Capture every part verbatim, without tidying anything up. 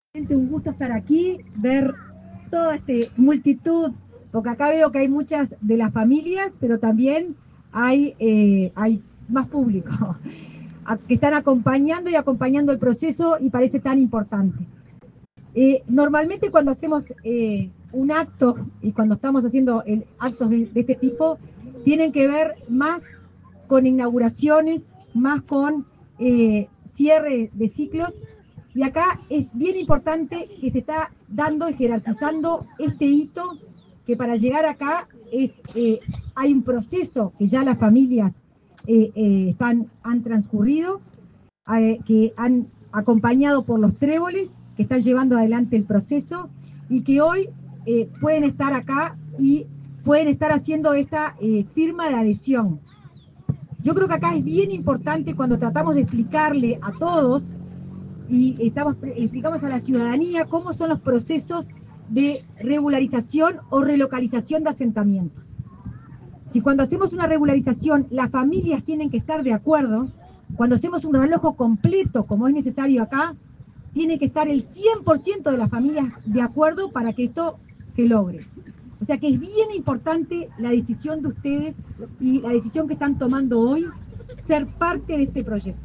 Un gusto estar aquí, ver toda esta multitud, porque acá veo que hay muchas de las familias, pero también hay, eh, hay más público que están acompañando y acompañando el proceso y parece tan importante. Eh, normalmente cuando hacemos eh, un acto y cuando estamos haciendo el, actos de, de este tipo, tienen que ver más con inauguraciones, más con eh, cierre de ciclos. Y acá es bien importante que se está dando y jerarquizando este hito, que para llegar acá es, eh, hay un proceso que ya las familias eh, eh, están, han transcurrido, eh, que han acompañado por los tréboles, que están llevando adelante el proceso y que hoy eh, pueden estar acá y pueden estar haciendo esta eh, firma de adhesión. Yo creo que acá es bien importante cuando tratamos de explicarle a todos y estamos, explicamos a la ciudadanía cómo son los procesos de regularización o relocalización de asentamientos. Si cuando hacemos una regularización las familias tienen que estar de acuerdo, cuando hacemos un reloj completo, como es necesario acá, tiene que estar el cien por ciento de las familias de acuerdo para que esto se logre. O sea que es bien importante la decisión de ustedes y la decisión que están tomando hoy, ser parte de este proyecto.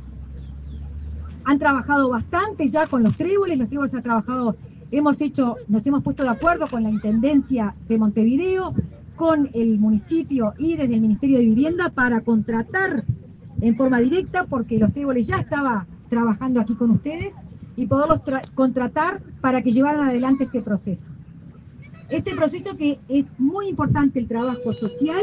Han trabajado bastante ya con los tréboles, los tréboles han trabajado, hemos hecho, nos hemos puesto de acuerdo con la Intendencia de Montevideo, con el municipio y desde el Ministerio de Vivienda para contratar en forma directa, porque los tréboles ya estaban trabajando aquí con ustedes, y poderlos contratar para que llevaran adelante este proceso. Este proceso que es muy importante el trabajo social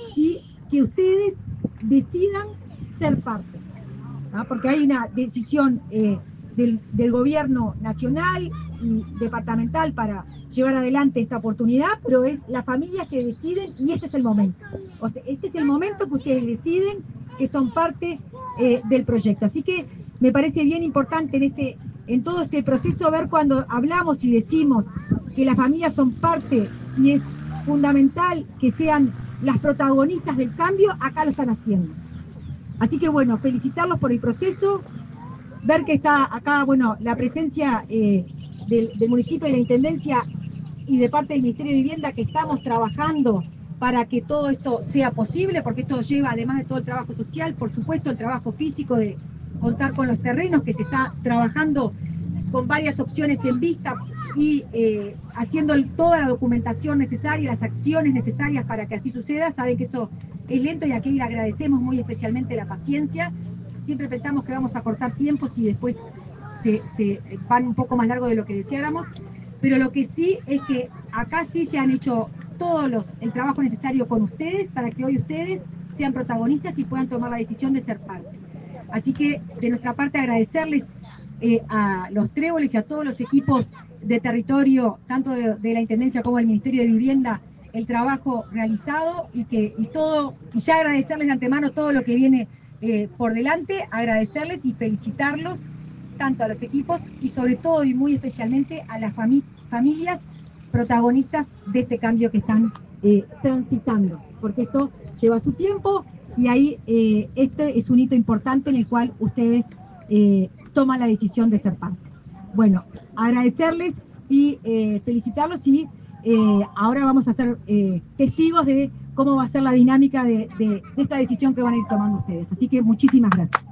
y que ustedes decidan ser parte. ¿Ah? Porque hay una decisión eh, del, del gobierno nacional y departamental para llevar adelante esta oportunidad, pero es las familias que deciden y este es el momento. O sea, este es el momento que ustedes deciden que son parte eh, del proyecto. Así que me parece bien importante en, este, en todo este proceso ver cuando hablamos y decimos que las familias son parte y es fundamental que sean las protagonistas del cambio, acá lo están haciendo. Así que bueno, felicitarlos por el proceso, ver que está acá, bueno, la presencia eh, del, del municipio y de la Intendencia y de parte del Ministerio de Vivienda que estamos trabajando para que todo esto sea posible, porque esto lleva, además de todo el trabajo social, por supuesto el trabajo físico de contar con los terrenos, que se está trabajando con varias opciones en vista y eh, haciendo el, toda la documentación necesaria, las acciones necesarias para que así suceda. Saben que eso es lento y aquí le agradecemos muy especialmente la paciencia. Siempre pensamos que vamos a cortar tiempos y después se, se van un poco más largo de lo que deseáramos, pero lo que sí es que acá sí se han hecho todos los, el trabajo necesario con ustedes para que hoy ustedes sean protagonistas y puedan tomar la decisión de ser parte. Así que de nuestra parte agradecerles eh, a los tréboles y a todos los equipos de territorio, tanto de, de la Intendencia como del Ministerio de Vivienda, el trabajo realizado y que y todo, y ya agradecerles de antemano todo lo que viene eh, por delante, agradecerles y felicitarlos tanto a los equipos y sobre todo y muy especialmente a las fami familias protagonistas de este cambio que están eh, transitando, porque esto lleva su tiempo y ahí eh, este es un hito importante en el cual ustedes eh, toman la decisión de ser parte. Bueno, agradecerles y eh, felicitarlos y eh, ahora vamos a ser eh, testigos de cómo va a ser la dinámica de, de, de esta decisión que van a ir tomando ustedes. Así que muchísimas gracias.